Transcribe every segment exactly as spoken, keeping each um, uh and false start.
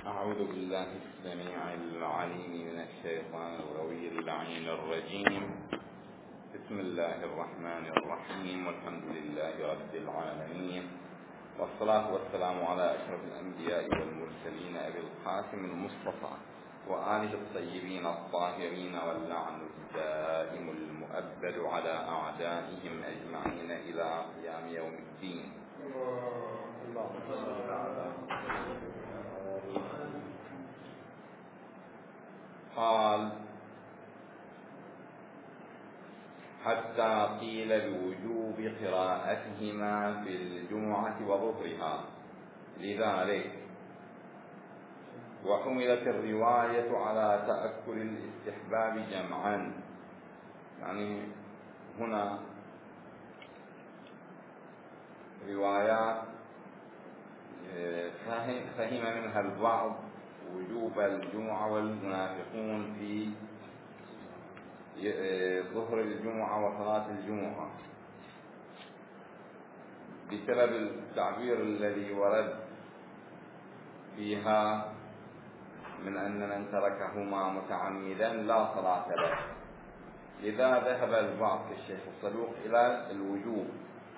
أعوذ بالله السميع العليم من الشيطان الغوي اللعين الرجيم. بسم الله الرحمن الرحيم، والحمد لله رب العالمين، والصلاة والسلام على أشرف الأنبياء والمرسلين أبي القاسم المصطفى وآله الطيبين الطاهرين، واللعن الدائم المؤبد على أعدائهم أجمعين إلى قيام يوم الدين. قال: حتى قيل بوجوب قراءتهما في الجمعة وظهرها، لذلك وحملت الرواية على تأكل الاستحباب جمعا. يعني هنا روايات فهم منها البعض وجوب الجمعة والمنافقون في ظهر الجمعة وصلاة الجمعة بسبب التعبير الذي ورد فيها من أن من تركهما متعمدا لا صلاة له. لذا ذهب البعض كالشيخ الصدوق إلى الوجوب،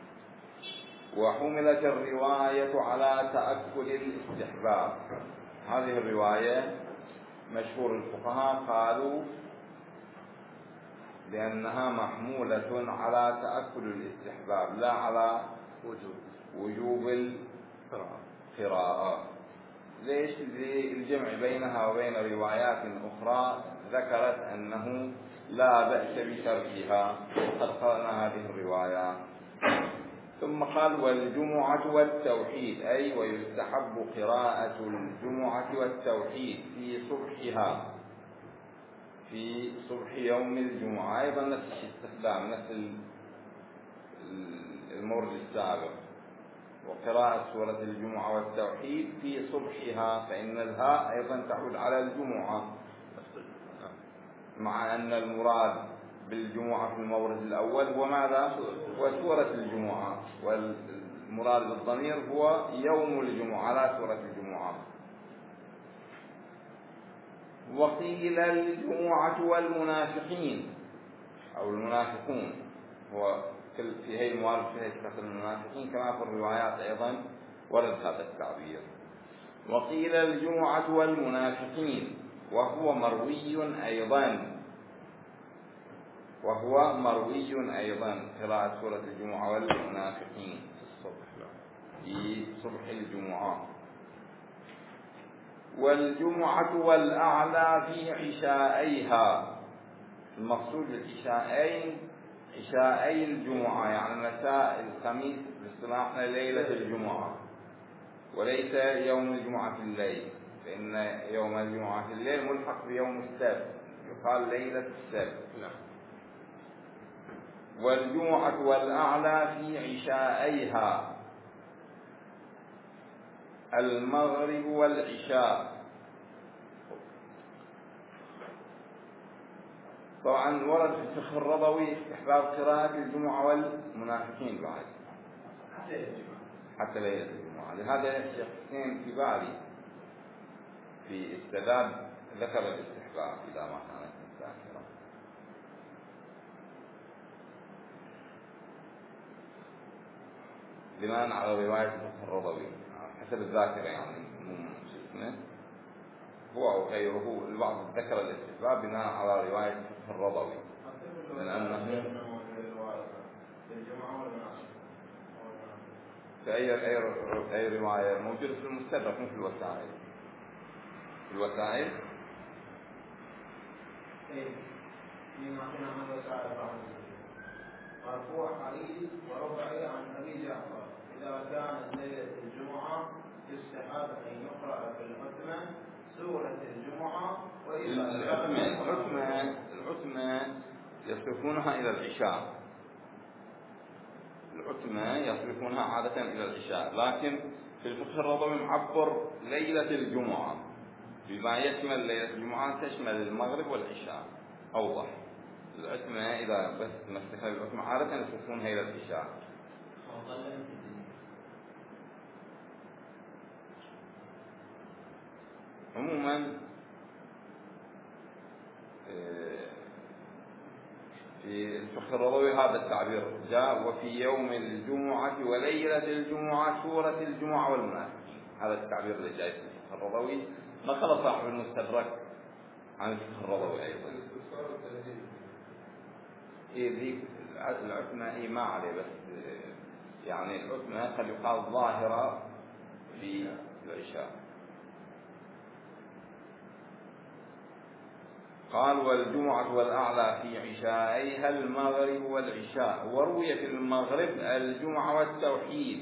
وحملت الرواية على تأكل الاستحباب. هذه الرواية مشهور الفقهاء قالوا لأنها محمولة على تأكل الاستحباب لا على وجوب القراءة. ليش؟ للجمع بينها وبين روايات أخرى ذكرت أنه لا بأس بتركها، قد قرأنا هذه الروايات. ثم قال: والجمعة والتوحيد، أي ويستحب قراءة الجمعة والتوحيد في صبحها، في صبح يوم الجمعة، أيضا نفس الاستخدام، نفس المورد السابق، وقراءة سورة الجمعة والتوحيد في صبحها، فإن الهاء أيضا تعود على الجمعة، مع أن المراد بالجمعة في المورد الأول هو ماذا؟ وسورة الجمعة، والمراد بالضمير هو يوم الجمعة لا سورة الجمعة. وقيل الجمعة والمنافقين أو المنافقون، هو في هذه الموارد فيها يستخدم المنافقين كما في الروايات أيضا ورد هذا التعبير. وقيل الجمعة والمنافقين، وهو مروي أيضا وهو مروي أيضا قراءة سورة الجمعة والمنافقين في صبح الجمعة. والجمعة والأعلى في عشائيها، المقصود بالعشاءين عشاءي الجمعة، يعني مساء الخميس باصطلاحنا ليلة الجمعة، وليس يوم الجمعة في الليل، فإن يوم الجمعة في الليل ملحق بيوم السبت، يقال ليلة السبت. والجمعة والأعلى في عشائيها المغرب والعشاء. طبعا ورد في الفقه الرضوي استحباب قراءة الجمعة والمنافقين بعد حتى ليلة الجمعة. لهذا الشيخ حسين في بالي في السداد ذكر الاستحباب إذا ما كانت الذاكرة، بناء على رواية الفقه الرضوي حسب الذاكرة، يعني مو اسمه هو أو غيره. البعض ذكر الاستحباب بناء على رواية الفقه الرضوي، من أنه في أي أي أي رواية موجودة في المستدرك مو في الوسائل. في الوسائل مرفوع حديث ورفعه عن أبي جعفر: إذا كانت ليلة الجمعة يستحب أن يقرأ في العتمة سورة الجمعة. وإذا العتمة العتمة العتمة يصرفونها إلى العشاء، العتمة يصرفونها عادة إلى العشاء، لكن في الفقه الرضوي معبر ليلة الجمعة بما يشمل ليلة الجمعة، تشمل المغرب والعشاء أوضح. العتمة إذا بس نفتكر العتمة عادة يصرفونها إلى العشاء. عموما في الفقه الرضوي هذا التعبير جاء: وفي يوم الجمعة وليلة الجمعة سورة الجمعة والمنافقين. هذا التعبير اللي جاي في الفقه الرضوي، نقل صاحب المستدرك عن الفقه الرضوي أيضا. إيه ذيك العتمة إيه ما عليه، بس يعني العتمة قد يقال ظاهرة في العشاء. قال: والجمعة والأعلى في عشاءيها المغرب والعشاء. وروي في المغرب الجمعة والتوحيد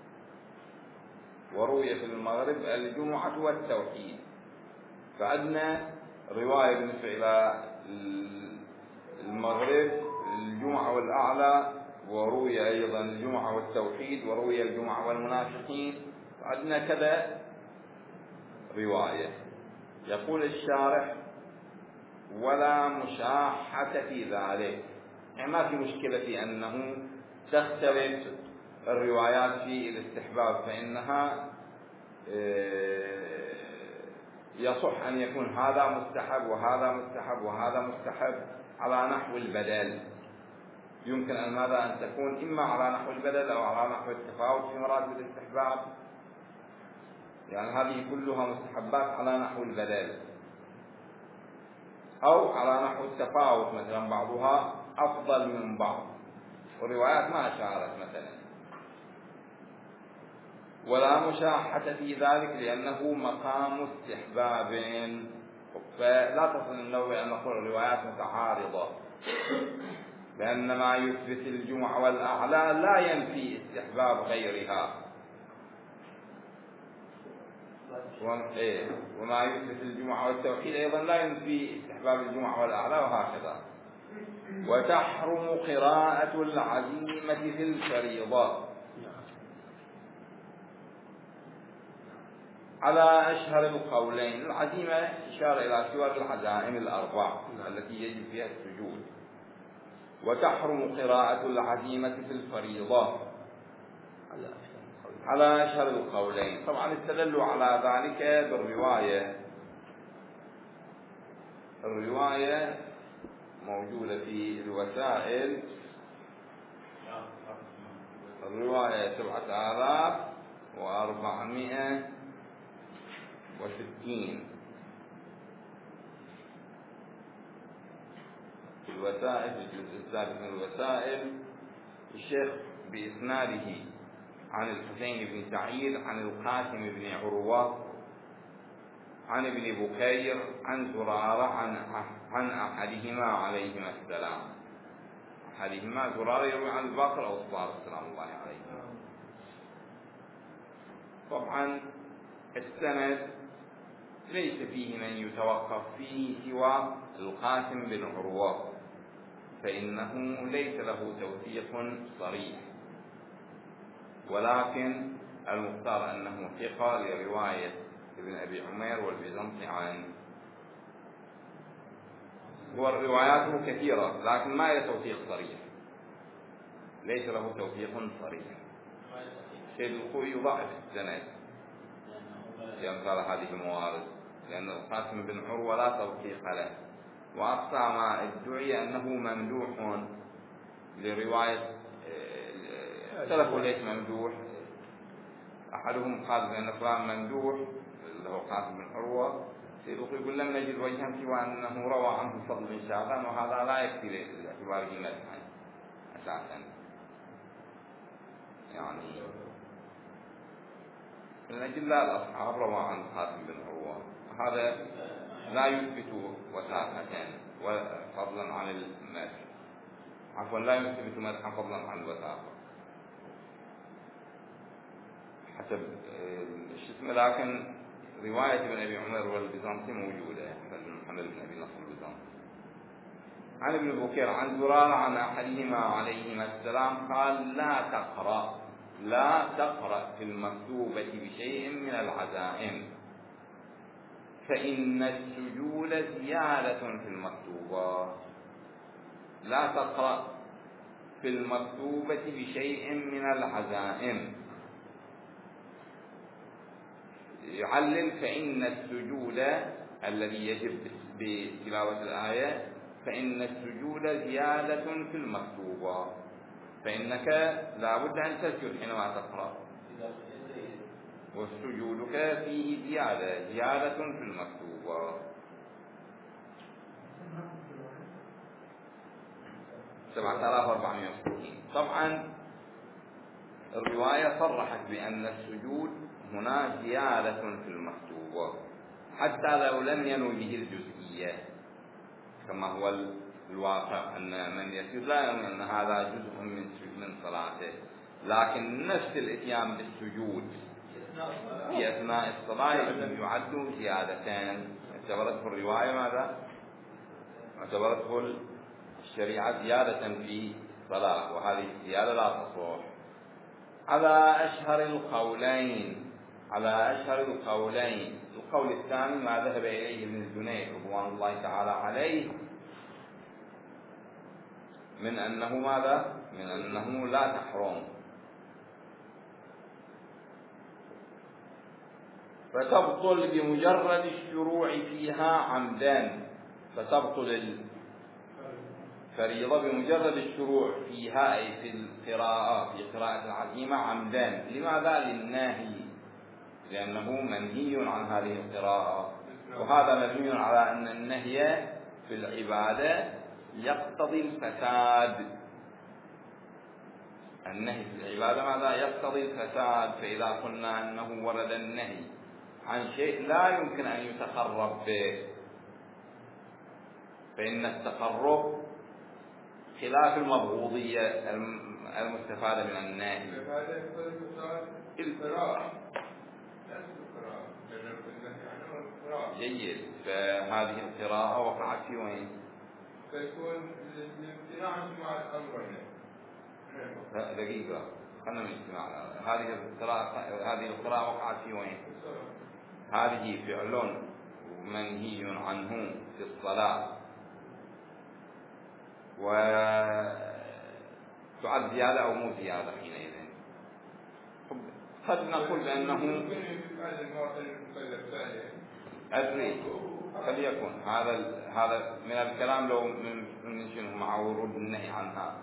وروي في المغرب الجمعة والتوحيد. فعندنا رواية بالنسبة إلى المغرب الجمعة والأعلى، وروي أيضا الجمعة والتوحيد، وروي الجمعة والمنافقين. عندنا كذا رواية. يقول الشارح: ولا مشاحة في ذلك، يعني ما في مشكلة في أنه تختلف الروايات في الاستحباب، فإنها يصح أن يكون هذا مستحب وهذا مستحب وهذا مستحب على نحو البدل. يمكن أن ماذا أن تكون إما على نحو البدل أو على نحو التفاوت في مراتب الاستحباب، يعني هذه كلها مستحبات على نحو البدل، أو على نحو التفاوت، مثلا بعضها أفضل من بعض، والروايات ما أشارت مثلا. ولا مشاحة في ذلك لأنه مقام استحباب، فلا تصل النوع بأن نقول الروايات متعارضة، لأن ما يثبت الجمعة والأعلى لا ينفي استحباب غيرها، وما يثبت الجمعة والتوحيد أيضا لا ينفي استحباب الجمعة والأعلى، وهكذا. وتحرم قراءة العزيمة في الفريضة على أشهر القولين. العزيمة إشارة إلى سور العزائم الأربع التي يجب فيها السجود. وتحرم قراءة العزيمة في الفريضة على أشهر القولين. طبعا استدلوا على ذلك بالرواية الرواية موجودة في الوسائل، الرواية سبعة آلاف وأربعمائة وستين في الوسائل، في الجزء الثالث من الوسائل. الشيخ بإسناده عن الحسين بن سعيد عن القاسم بن عروة عن ابن بكير عن زرارة عن عن أحدهما عليهما السلام. أحدهما زرارة يروي عن الباقر أو الصادق سلام الله عليهما. طبعا السند ليس فيه من يتوقف فيه سوى القاسم بن عروة، فإنه ليس له توثيق صريح، ولكن المختار أنه ثقة لرواية ابن أبي عمير والبيزنطي عنه، ورواياته كثيرة لكن ما له توثيق صريح، ليس له توثيق صريح. سيد الخوي يضعف السند لأمثال هذه الموارد، لأن القاسم بن عروة لا توثيق له، وأقصى ما ادعي أنه ممدوح لرواية، اختلفوا ليش ممدوح. أحدهم قال بأن فلان ممدوح اللي هو قاسم بن عروة، سيد الخوي يقول لم نجد وجها سوى أنه روى عنه فضل بن شعبان، وهذا لا يكفي لاعتباره مدحا أساسا. يعني الأجلاء الأصحاب روى عن قاسم بن عروة، هذا لا يثبت وثاقة فضلا عن المدح، عفوا لا يثبت مدحا فضلا عن الوثاقة حسب الشتم. لكن رواية ابن أبي عمر والبيزنطي موجودة، محمد بن أبي نصر البيزنطي عن ابن بكير عن زرارة عن أحدهما عليهما السلام قال: لا تقرأ لا تقرأ في المكتوبة بشيء من العزائم، فإن السجود زيادة في المكتوبة. لا تقرأ في المكتوبة بشيء من العزائم، يعلل فإن السجود الذي يجب بتلاوة الآية، فإن السجود زيادة في المكتوبة، فإنك لا بد أن تسجد حينما تقرأ، وسجودك فيه زيادة زيادة في المكتوبة. سبعة آلاف وأربعمائة وستين. طبعا الرواية صرحت بأن السجود هنا زيادة في المكتوبة حتى لو لم ينو به الجزئية، كما هو الواقع أن من يسجد لا ينوي أن هذا جزء من من صلاته، لكن نفس الإتيان بالسجود في أثناء الصلاة يعد زيادتين. اعتبرته الرواية ماذا؟ اعتبرته الشريعة زيادة في الصلاة، وهذه الزيادة لا تصح. على أشهر القولين على أشهر القولين القول الثاني ما ذهب إليه ابن الجنيد رضوان الله تعالى عليه من أنه ماذا؟ من أنه لا تحرم، فتبطل بمجرد الشروع فيها عمدا، فتبطل الفريضة بمجرد الشروع فيها أي في القراءة في قراءة العزيمة عمدا. لماذا؟ للناهي، لأنه منهي عن هذه القراءة، وهذا مبني على أن النهي في العبادة يقتضي الفساد. النهي في العبادة ماذا؟ يقتضي الفساد. فإذا قلنا أنه ورد النهي عن شيء لا يمكن أن يتقرب به، فإن التقرب خلاف المبغوضية المستفادة من النهي. جيد. فهذه القراءة وقعت في وين؟ فيكون الامتناع مع الأمر. دقيقة، خلنا من الاجتماع. هذه القراءة هذه القراءة وقعت في وين؟ هذه فعل منهي عنه في الصلاة، وتعد زيادة أو مو زيادة حينئذ. قد نقول بأنه أدري قد يكون هذا هذا من الكلام لو من من شنو مع ورود النهي عنها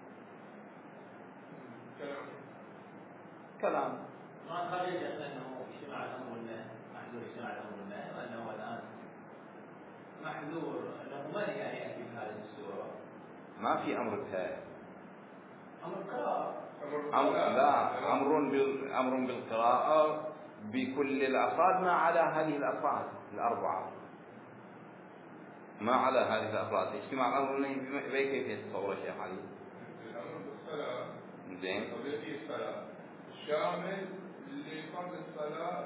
كلام. ما خرج أنه اجتماع الأمر والنهي محذور، اجتماع الأمر والنهي، وأنه الآن محذور أنه ما يعني يأتي بهذه السورة. ما في أمر بها. أمر قراءة. أمر لا أمر بال أمر بالقراءة بكل الأفراد ما عدا هذه الأفراد الأربعة، ما عدا هذه الأفراد. اجتماع الأمر والنهي بكيف يتصور شيخ علي؟ الأمر بالصلاة. زين. قضية الصلاة الشامل لفرض الصلاة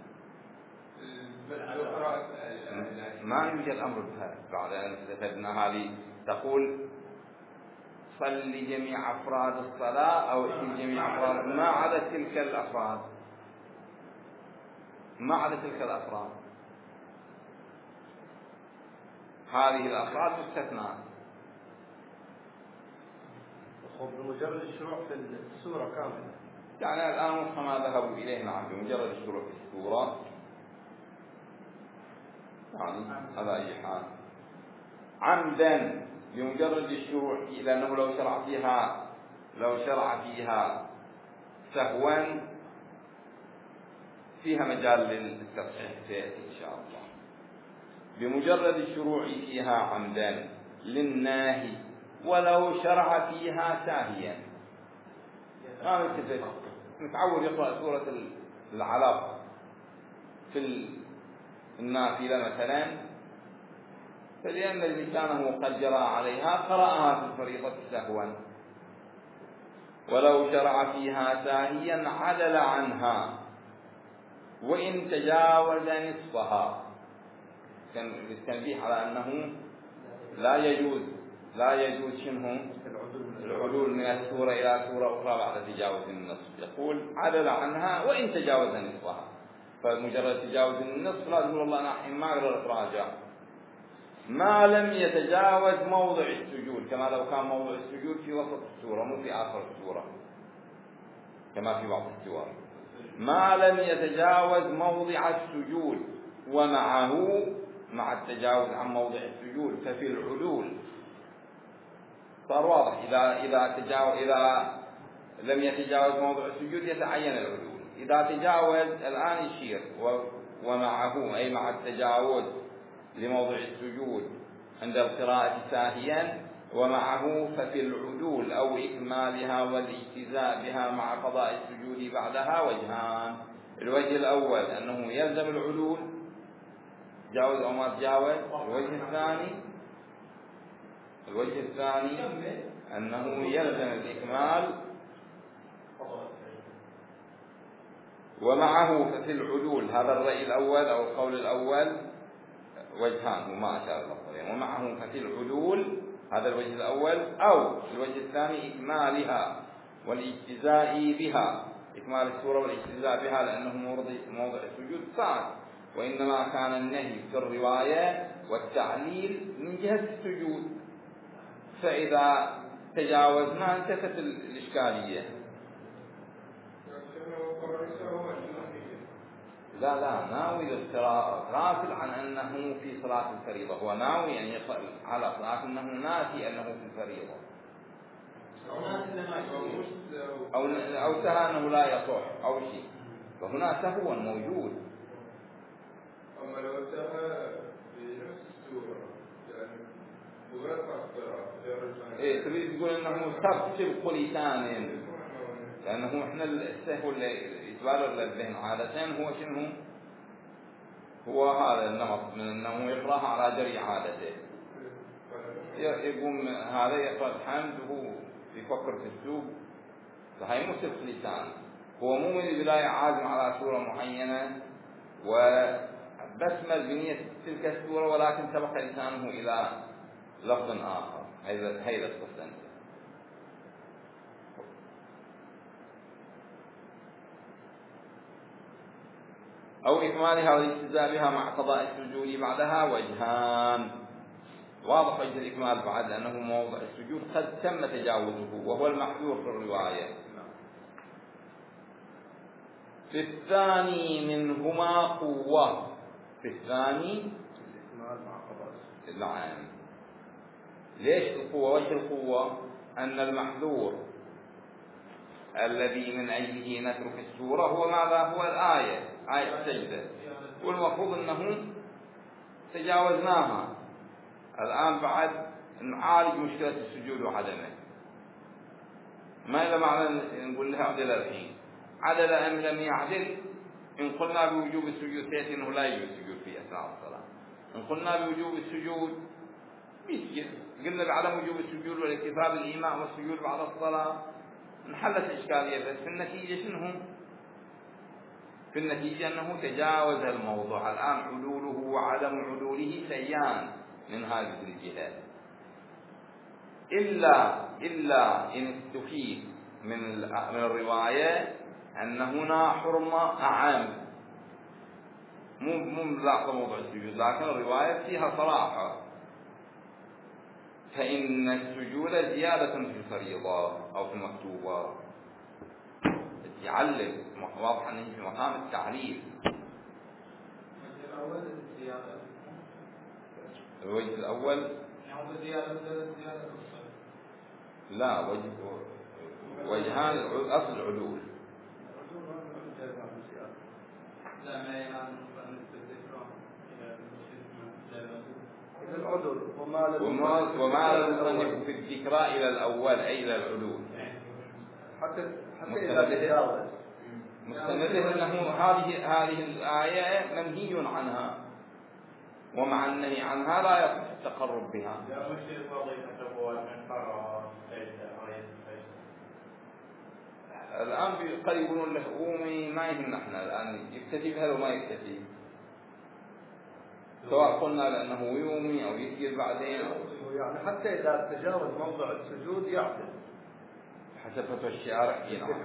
بالقراءة. ما يوجد أمر بها بعد أن استفدنا هذه. تقول صل لجميع أفراد الصلاة أو ائت جميع أفراد، ما عدا تلك الأفراد، ما عدا تلك الأفراد. هذه الأفراد مستثناة. بمجرد الشروع في السورة كاملة، يعني الآن وفق ما ذهبوا إليه نعم بمجرد الشروع في السورة، يعني هذا أي حال عمدا بمجرد الشروع، لأنه لو شرع فيها لو شرع فيها سهوا فيها مجال للتصحيح سيأتي إن شاء الله. بمجرد الشروع فيها عمدا للناهي ولو شرع فيها ساهيا. ما نتفق متعود يقرأ سورة العلق في النافلة مثلا، فلأن لسانه قد جرى عليها قرأها في الفريضة سهوا، ولو شرع فيها ساهيا عدل عنها وإن تجاوز نصفها. كان للتنبيه على أنه لا يجوز لا يجوز شنو العدول من السورة إلى سورة أخرى بعد تجاوز النصف. يقول عدل عنها وإن تجاوز نصفها، فمجرد تجاوز النصف لا تقول الله نحن ما أقدر أتراجع، ما لم يتجاوز موضع السجود، كما لو كان موضع السجود في وسط السورة مو في آخر السورة كما في بعض السور. ما لم يتجاوز موضع السجود، ومعه مع التجاوز عن موضع السجود ففي العدول. صار واضح إذا إذا تجاوز إذا لم يتجاوز موضع السجود يتعين العدول. إذا تجاوز الآن يشير ومعه أي مع التجاوز لموضع السجود عند القراءة ساهيا، ومعه ففي العدول أو إكمالها والاجتزاء بها مع قضاء السجود بعدها وجهان. الوجه الأول أنه يلزم العدول، تجاوز أو ما تجاوز. الوجه الثاني الوجه الثاني أنه يلزم الإكمال، ومعه ففي العدول. هذا الرأي الأول أو القول الأول وجهان وما أشار الله، ومعه ففي العدول هذا الوجه الأول، أو الوجه الثاني إكمالها والاجتزاء بها، إكمال السورة والاجتزاء بها، لأنه موضع السجود صعب، وإنما كان النهي في الرواية والتعليل من جهة السجود، فإذا تجاوزنا انتفت الإشكالية. لا لا ناوي للقراءة، غافل عن أنه في صلاة الفريضة، هو ناوي أن يقرأ على صلاة أنه ناسي أنه في الفريضة، أو أو سهى أنه لا يصح أو شيء، فهنا سهوا موجود. أما لو سهى في نفس السورة يعني مجرد قراءة، إيه تريد تقول أنه سب سبق لسان، لأنه إحنا السهو اللي يتبادر للذهن عادة هو شنو؟ هو هذا النمط من أنه يقرأها على جري عادته، يقوم هذا يقرأ الحمد وهو يفكر في السوق، فهي مو سبق لسان، هو مو من البداية عازم على سورة معينة وبسمل بنية تلك السورة، ولكن سبق لسانه إلى لفظ آخر. هذا هذا القصة. أو إكمالها والاجتزاء بها مع قضاء السجود بعدها وجهان. واضح وجه الإكمال بعد لأنه موضع السجود قد تم تجاوزه، وهو المحذور في الرواية. في الثاني منهما قوة. في الثاني الإكمال مع قضاء السجود. نعم. ليش القوة؟ وجه القوة أن المحذور الذي من أجله نترك السورة هو ماذا؟ هو الآية، آية السجدة، والمفروض أنه تجاوزناها. الآن بعد نعالج مشكلة السجود وعدمه. ما إذا معنى نقول لها عدل الحين، عدل أم لم يعدل؟ إن قلنا بوجوب السجود سيأتي أنه لا يجوز السجود في أثناء الصلاة. إن قلنا بوجوب السجود يسجد، قلنا بعدم وجوب السجود والاكتفاء بالإيماء والسجود بعد الصلاة، انحلت الإشكالية. بس في النتيجة شنو؟ في النتيجة أنه تجاوز الموضوع. الآن عدوله وعدم عدوله شيئان من هذه الجهات، إلا إلا إن استفيد من من الرواية أن هنا حرمة أعم، مو مو ملاحظة موضوع السجود، لكن الرواية فيها صراحة، فإن السجود زيادة في الفريضة أو في المكتوبة. يعلم واضح أنه في مقام التعليل. الوجه الأول لا وجه وجهان أصل العدول. وما المصنف في الذكرى إلى الأول أي إلى العدول، حتى حتى إذا تجاوز مستمره أنه هذه هذه الآية منهي عنها، ومع النهي عنها لا يصح التقرب بها. الآن قد يقولون له قومي، ما يهمنا احنا الآن يكتفي بهذا وما يكتفي، سواء قلنا لأنه يومي أو يسجد بعدين، يعني حتى إذا تجاوز موضع السجود يعدل حسب فتوى الشارع. نعم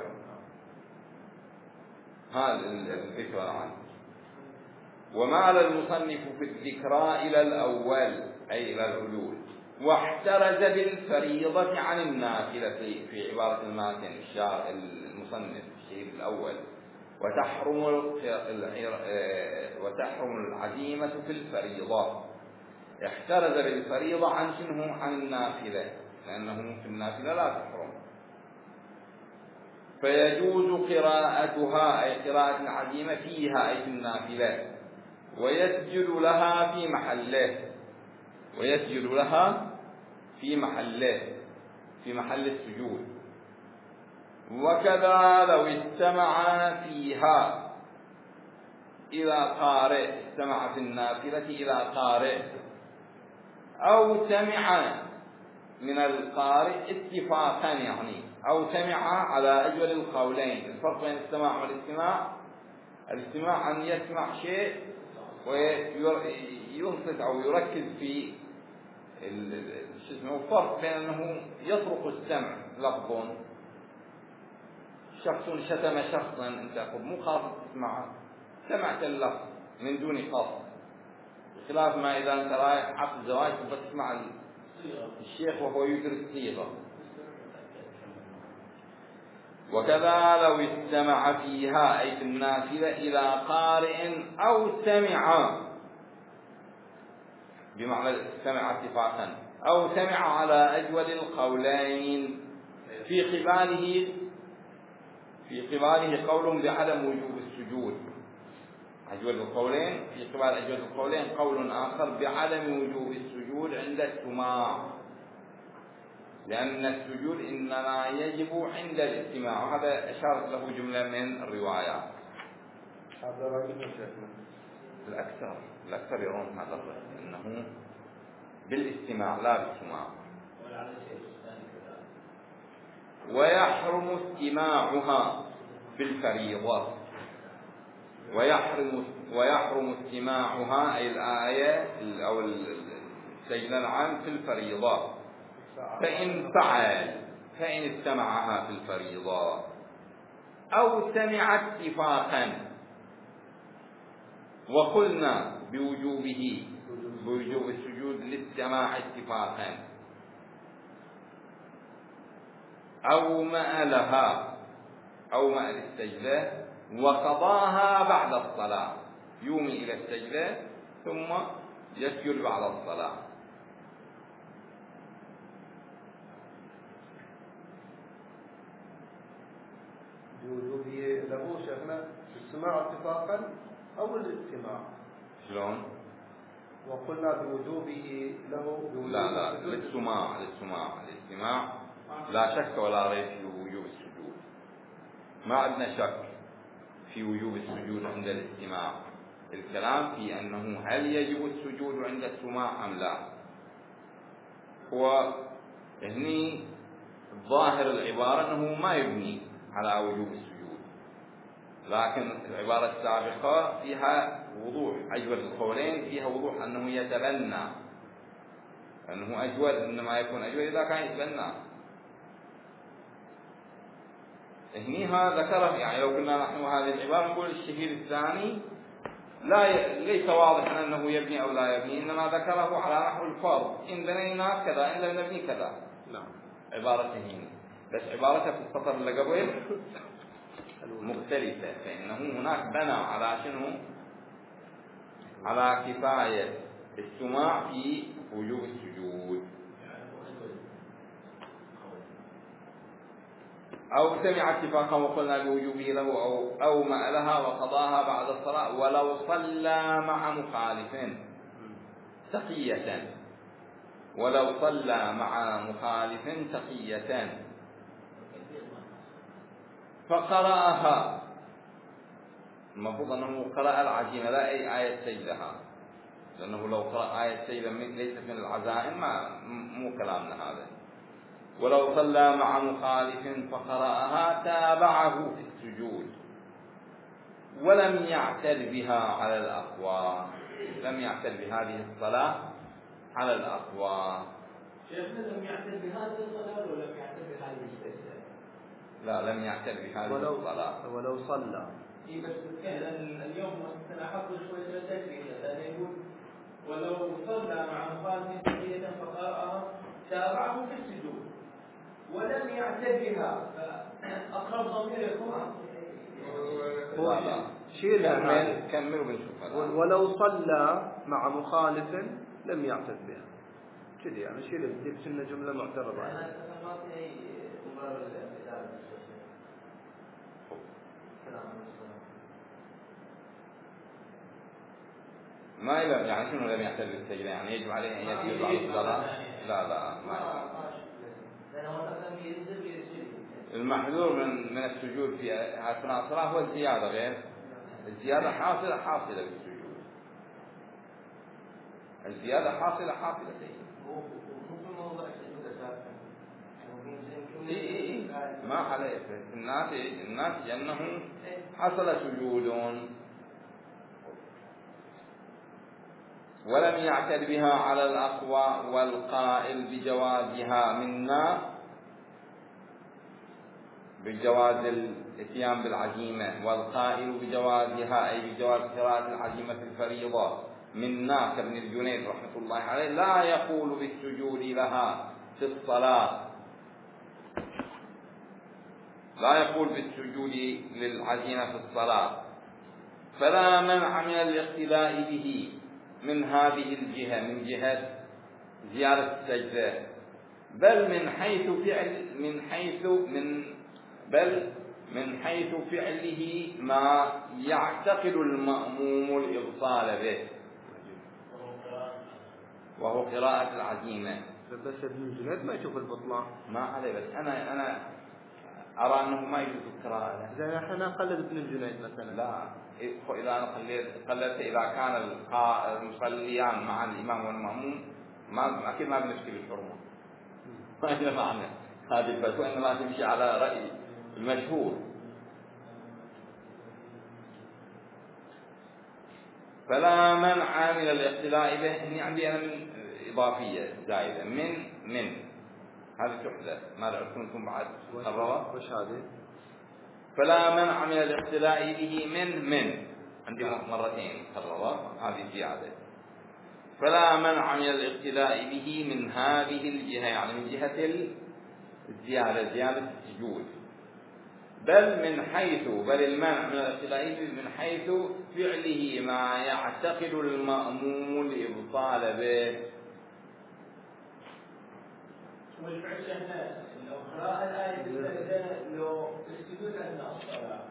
هذا الذكرى عنه. ومال المصنف في الذكرى إلى الأول أي إلى العدول، واحترز بالفريضة عن النافلة في عبارة الماتن الشارع المصنف الشيء الأول، وتحرم وتحرم العزيمة في الفريضة. احترز بالفريضة عن شنه؟ عن النافلة، لأنه في النافلة لا تحرم. فيجوز قراءتها أي قراءة العزيمة فيها أي في النافلة، ويسجد لها في محله، ويسجد لها في محله في محل السجود. وكذا لو استمع فيها إلى قارئ، استمع في النافلة إلى قارئ أو سمع من القارئ اتفاقا، يعني أو سمع على أجود القولين. الفرق بين الاستماع والاستماع: الاستماع أن يسمع شيء وينصت أو يركز في شو اسمه. الفرق بين أنه يطرق السمع لفظ، شخص شتم شخصا، أنت مو قاصد تسمعه، سمعت اللفظ من دون قصد، بخلاف ما إذا أنت رايح عقد زواج وتسمع الشيخ وهو يدرس صيغة. وكذا لو استمع فيها أي في النافلة إلى قارئ أو سمع، بمعنى استمع اتفاقا، أو سمع على أجود القولين. في قباله في قباله قول بعدم وجوب السجود، أجود القولين في قبال أجود القولين قول آخر بعدم وجوب السجود عند السماع، لأن السجود إنما يجب عند الاستماع، وهذا أشارت له جملة من الروايات. هذا رأينا شيخنا الأكثر الأكثر يرون هذا الرأي، أنه بالاستماع لا بالسماع. ويحرم استماعها بالفريضة، ويحرم ويحرم استماعها أي الآية أو السجن العام في الفريضة، فإن فعل فإن استمعها في الفريضة أو سمع اتفاقا، وقلنا بوجوبه بوجوب السجود للسماع اتفاقا، أو مألها أو مأل السجدة وقضاها بعد الصلاة، يومي إلى السجدة ثم يسجد بعد الصلاة. بوجوبه له شيخنا السماع اتفاقا أو الاستماع؟ شلون؟ وقلنا بوجوبه له بوجوب لا لا للسماع للسماع الاستماع لا شك ولا ريب في وجوب السجود، ما عندنا شك في وجوب السجود عند الاستماع. الكلام في أنه هل يجب السجود عند السماع أم لا. هو هني ظاهر العبارة أنه ما يبني على وجوب السجود، لكن العبارة السابقة فيها وضوح، أجود القولين فيها وضوح أنه يتبنى، أنه أجود إنما يكون أجود إذا كان يتبنى. هنيها ذكره، يعني لو كنا نحن هذه العبارة نقول الشهير الثاني لا ي... ليس واضحا أنه يبني أو لا يبني، إنما ذكره على نحو الفرض، إن بنينا كذا إن لم نبني كذا. نعم عبارته هنا، بس عبارته في السطر اللي قبل مختلفة، فإنه هناك بنى على شنو؟ على كفاية السماع في وجوب السجود. أو سمع اتفاقا وقلنا بوجوبه له أو أو مألها وقضاها بعد الصلاة، ولو صلى مع مخالف تقية، ولو صلى مع مخالف تقية فقرأها، المفروض أنه قرأ العزيمة لا أي آية سجدها، لأنه لو قرأ آية سجدة ليست من العزائم ما مو كلامنا هذا. ولو صلى مع مخالف فقرأها تابعه في السجود ولم يعتد بها على الأقوى، لم يعتد بهذه الصلاة على الأقوى. شيخنا لم يعتد بهذه الصلاة ولم يعتد بهذه السجدة؟ لا لم يعتد بهذه ولو الصلاة. ولو صلى إيه بس كان اليوم أنا أحط شوية تشريح، لأنه يقول ولو صلى مع مخالف تقية فقرأها تابعه في السجود ولم يعتد بها، فأقرب ضمير يكون هو شيلها كمل هذه. كمل وبنشوف هذا. ولو صلى مع مخالف لم يعتد بها كذي يعني شيل بدي بسنة جملة معترضة عليها. ما إلى يعني شنو لم يعتد بالسجدة يعني يجب عليه أن يسجد بعد الصلاة؟ لا لا ما المحذور من من السجود في أثناء الصلاة هو الزيادة غير الزيادة حاصلة حاصلة بالسجود. الزيادة حاصلة حاصلة سيد. إيه إيه ما عليه الناتج الناتج أنه حصل سجود ولم يعتد بها على الأقوى والقائل بجوازها منا بجواز الاتيان بالعزيمة والقائل بجوازها أي بجواز قراءة العزيمة في الفريضة منا كابن الجنيد رحمة الله عليه لا يقول بالسجود لها في الصلاة لا يقول بالسجود للعزيمة في الصلاة فلا منع من الاقتداء به من هذه الجهة من جهة زيارة السجدة بل من حيث فعل من حيث من بل من حيث فعله ما يعتقد المأموم الإبطال به وهو قراءة العزيمة. بس ابن الجنيد ما يشوف البطلان ما عليه بس أنا أنا أرى أنه ما يجوز القراءة. إذا احنا نقلد ابن الجنيد مثلا لا إذا أنا قلدت قلدت إذا كان المصليان مع الإمام والمأموم ما أكيد ما بنشكل الحرمة. ما له معنى هذه الفتوى إنما تمشي على رأي المشهور. فلا منع من الاقتداء به. إني عندي أنا من إضافية زائدة من من هذه تحدث ما رأيكم بعد قررها وش هذه؟ فلا منع من الاقتداء به من من عندي مرتين قررها هذه زيادة. فلا منع من الاقتداء به من هذه الجهة يعني من جهة الزيادة زيادة السجود بل من حيث بل المنع من الاقتداء به من حيث فعله ما يعتقد المأموم الإبطال به. والفعل هنا لو قراءة الآية بالسجدة لو السجود أثناء الصلاة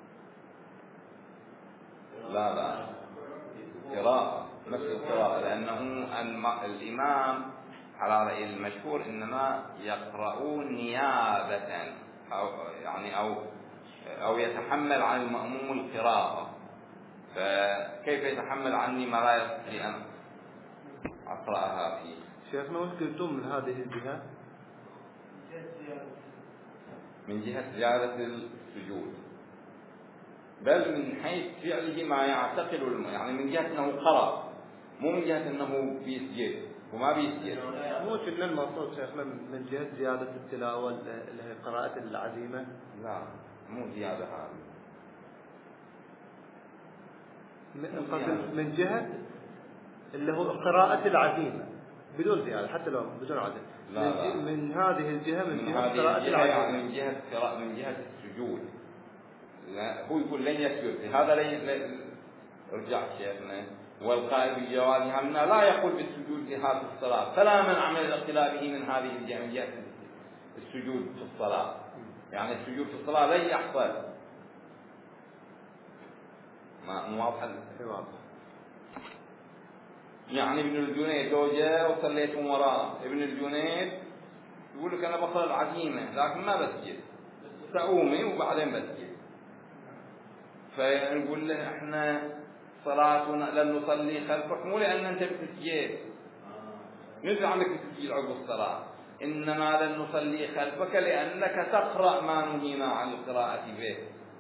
لا لا قراءة نفس القراءة لأنه الإمام على رأي المشهور إنما يقرؤون نيابة أو يعني أو أو يتحمل عن المأموم القراءة فكيف يتحمل عني ما لا يستطيع أن أقرأها فيه. شيخنا وش قلتم من هذه الجهة؟ من جهة زيادة السجود بل من حيث فعله ما يعتقد يعني من جهة أنه قرأ مو من جهة أنه بيسجد وما بيسجد. مو كنا المقصود شيخنا من جهة زيادة التلاوة اللي هي قراءة العزيمة. لا مو زيادة هذه من جهة اللي هو قراءة العزيمة بدون زيادة حتى لو بدون عدد. لا من, لا. من هذه الجهة من, من جهة هذه قراءة الجهة العزيمة يعني من جهة قراءة من جهة السجود. لا هو يقول لن يسجد هذا لن رجع شيخنا والقائل بجوازها منا لا يقول بالسجود لهذه الصلاة فلا منع من الاقتداء به من هذه الجهة من جهة السجود في الصلاة يعني السجود في الصلاة لن يحصل. ما واضح يعني ابن الجنيد لو جاء وصليت من وراء ابن الجنيد يقول لك أنا بقرأ العزيمة لكن ما بسجد سأومي وبعدين بسجد فنقول له احنا صلاتنا لن نصلي خلفك مو لأن أنت بتسجد نزع عنك التسجيل عقب الصلاة إنما لن نصلي خلفك لأنك تقرأ ما نهينا عن القراءة به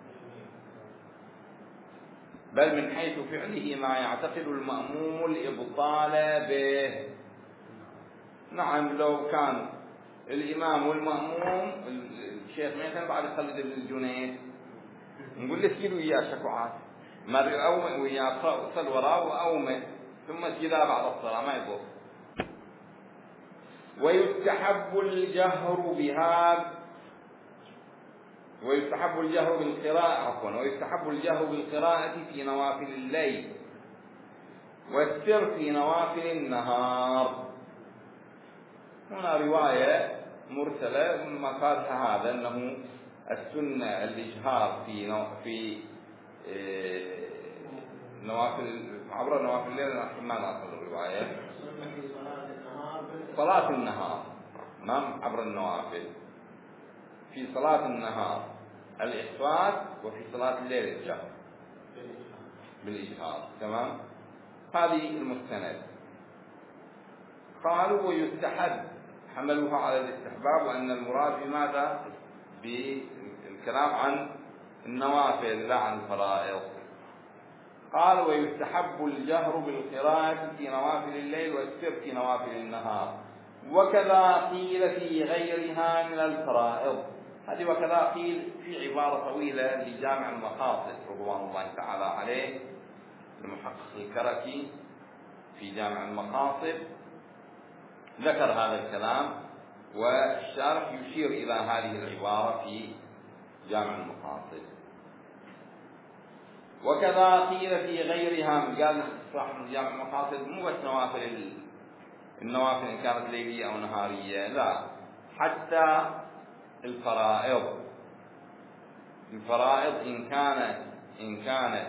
بل من حيث فعله ما يعتقد المأموم الإبطال به. نعم لو كان الإمام والمأموم الشيخ ما كان بعد يقلد ابن الجنيد نقول له اسجد وياه شكوعات مر أومئ وياه صل وراه وأومئ ثم اسجدا بعد الصلاة ما يضر. ويستحب الجهر بها ويستحب الجهر بالقراءة عفوا ويستحب الجهر بالقراءة في نوافل الليل والسر في نوافل النهار. هنا رواية مرسلة مقالها هذا أنه السنة الإجهار في نو في نوافل عبر نوافل الليل. ما نأخذ الرواية صلاة النهار نعم عبر النوافل في صلاة النهار الإخفاء وفي صلاة الليل الجهر بالإجهار. تمام. هذه المستند. قالوا ويستحب حملوها على الاستحباب وأن المراد بماذا بالكلام عن النوافل لا عن الفرائض. قال ويستحب الجهر بالقراءة في نوافل الليل والسر في نوافل النهار وكذا قيل في غيرها من الفرائض. هذه وكذا قيل في عبارة طويلة لجامع المقاصد رضوان الله تعالى عليه المحقق الكركي في جامع المقاصد ذكر هذا الكلام والشارح يشير إلى هذه العبارة في جامع المقاصد. وكذا قيل في غيرها قال صاحب جامع المقاصد مو بس نوافل النوافل إن كانت ليلية أو نهارية لا حتى الفرائض. الفرائض إن كانت إن كانت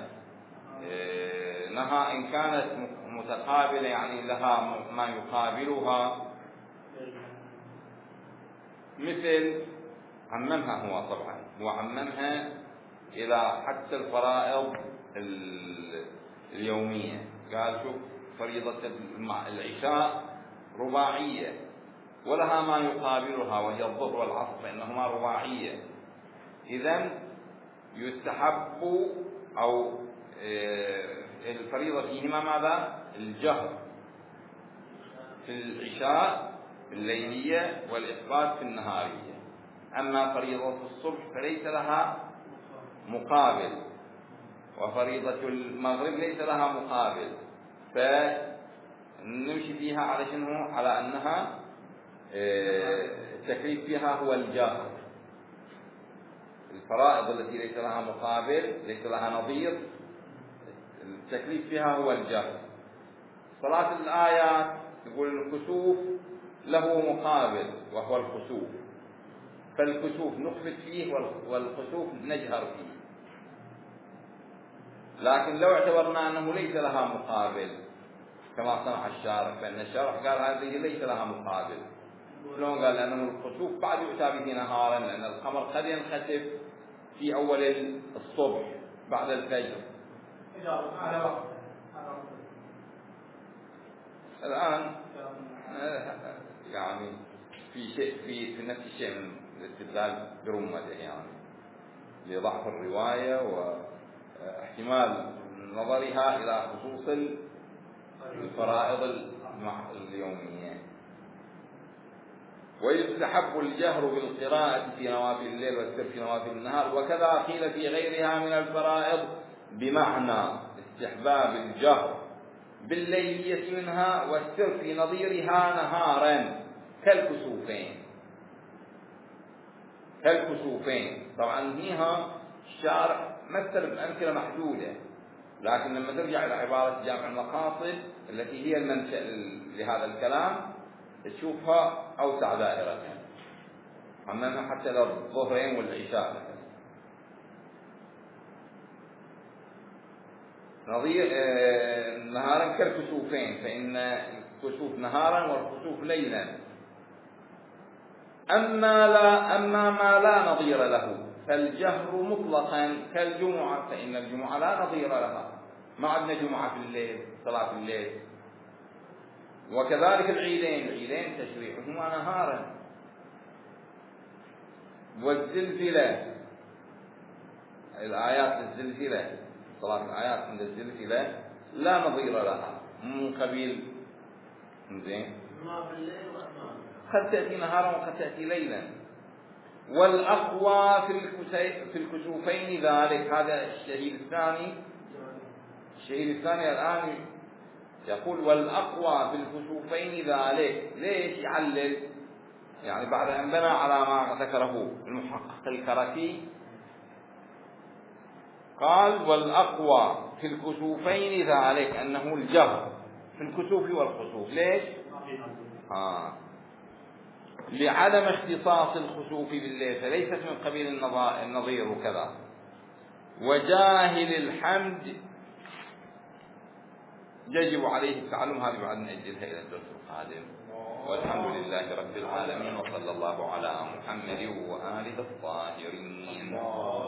لها إن كانت متقابلة يعني لها ما يقابلها مثل عممها هو طبعا وعممها إلى حتى الفرائض اليومية. قال شوف فريضة العشاء رباعية ولها ما يقابلها وهي الظهر والعصر فإنهما رباعية. إذن يستحب أو الفريضة فيهما ماذا الجهر في العشاء الليلية والإخفاء في النهارية. أما فريضة الصبح فليس لها مقابل وفريضة المغرب ليس لها مقابل فنمشي فيها على شنو على أنها التكليف فيها هو الجهر. الفرائض التي ليس لها مقابل ليس لها نظير التكليف فيها هو الجهر. صلاة الآيات يقول الكسوف له مقابل وهو الخسوف فالكسوف نخفت فيه والخسوف نجهر فيه. لكن لو اعتبرنا أنه ليس لها مقابل كما صنع الشارح فإن الشارح قال هذه ليس لها مقابل. شلون قال؟ لأنه الخسوف بعد يؤتى به نهارا لأن القمر قد ينخسف في أول الصبح بعد الفجر. الآن يعني في شيء في في نفس الشيء من الاستدلال برمته يعني لضعف الرواية واحتمال نظرها إلى خصوص الفرائض اليومية. ويستحب الجهر بالقراءة في نوافل الليل والسر في نوافل النهار وكذا قيل في غيرها من الفرائض بمعنى استحباب الجهر بالليلية منها والسر في نظيرها نهارا كالكسوفين كالكسوفين. طبعا هنا الشارح مثل بأمثلة محدودة لكن لما ترجع إلى عبارة جامع المقاصد التي هي المنشأ لهذا الكلام تشوفها أوسع دائرة عممها حتى للظهرين والعشاء مثلا. نظير آه نهارا كالكسوفين فإن الكسوف نهارا والكسوف ليلا. أما لا أما ما لا نظير له فالجهر مطلقا كالجمعة فإن الجمعة لا نظير لها ما عندنا جمعة في الليل صلاة الليل. وكذلك العيدين العيدين تشريعهما نهارا. والزلزلة الآيات الزلزلة صلاة الآيات عند الزلزلة لا نظير لها من قبيل زين قد تأتي نهارا وقد تأتي ليلا. والأقوى في في الكسوفين ذلك. هذا الشهيد الثاني الشهيد الثاني الآن يقول والأقوى في الكسوفين ذلك. ليش يعلل؟ يعني بعد أن بنى على ما ذكره المحقق الكركي قال والأقوى في الكسوفين ذلك أنه الجهر في الكسوف والخسوف. ليش؟ آه. لعدم اختصاص الخسوف بالليل، فليست من قبيل النظير وكذا. وجاهل الحمد يجب عليه التعلم. هذه بعد نأجلها إلى الدرس القادم. والحمد لله رب العالمين، وصلى الله على محمد وآله الطاهرين.